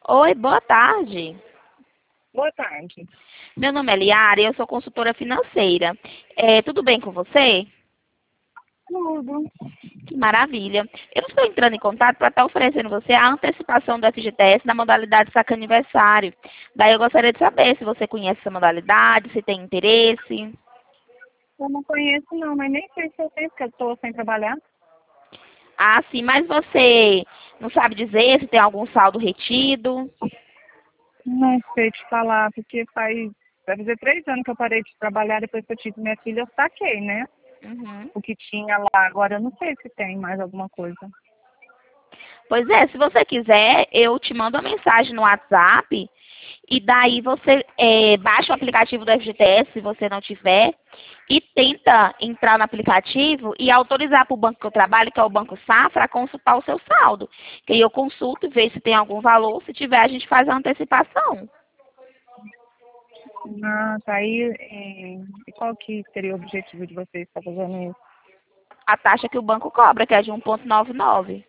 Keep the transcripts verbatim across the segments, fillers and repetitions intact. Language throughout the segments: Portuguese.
Oi, boa tarde. Boa tarde. Meu nome é Liara e eu sou consultora financeira. É, tudo bem com você? Tudo. Que maravilha. Eu estou entrando em contato para estar oferecendo você a antecipação do F G T S na modalidade saque aniversário. Daí eu gostaria de saber se você conhece essa modalidade, se tem interesse. Eu não conheço não, mas nem sei se eu tenho, porque eu estou sem trabalhar. Ah, sim, mas você não sabe dizer se tem algum saldo retido? Não sei te falar, porque faz, vai fazer três anos que eu parei de trabalhar, depois que eu tive minha filha, eu saquei, né? Uhum. O que tinha lá. Agora eu não sei se tem mais alguma coisa. Pois é, se você quiser, eu te mando uma mensagem no WhatsApp e daí você é, baixa o aplicativo do F G T S, se você não tiver, e tenta entrar no aplicativo e autorizar para o banco que eu trabalho, que é o Banco Safra, a consultar o seu saldo. Que aí eu consulto e vejo se tem algum valor, se tiver a gente faz a antecipação. Ah, tá aí. É, e qual que seria o objetivo de vocês estar fazendo isso? A taxa que o banco cobra, que é de um vírgula noventa e nove.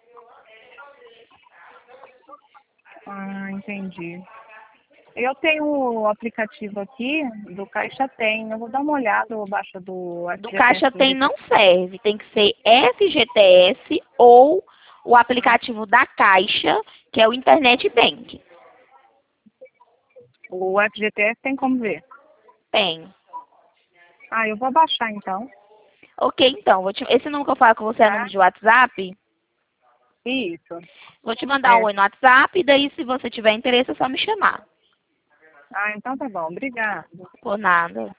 Ah, entendi. Eu tenho o aplicativo aqui do Caixa Tem. Eu vou dar uma olhada abaixo do Do F G T S Caixa para Tem ver se. não serve, tem que ser F G T S ou o aplicativo da Caixa, que é o Internet Bank. O F G T S tem como ver. Tem. Ah, eu vou baixar então. Ok, então, vou te- esse número que eu falo com você é número Tá? de WhatsApp. Isso. Vou te mandar um É. oi no WhatsApp, e daí se você tiver interesse é só me chamar. Ah, então tá bom. Obrigada. Por nada.